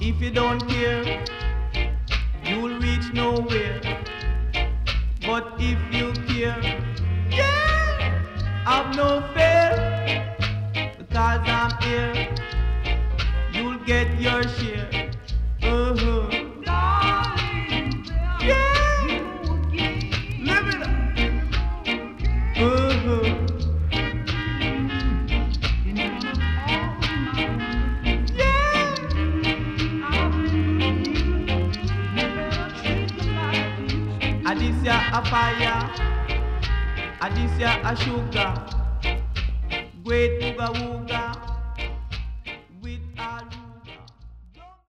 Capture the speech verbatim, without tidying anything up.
If you don't care, you'll reach nowhere. But if you care, yeah, have no fear, because I'm here, you'll get your share. Uh-huh. Yeah, live it up. Uh-huh. Adisya a fire, Adisya a sugar, great uga uga.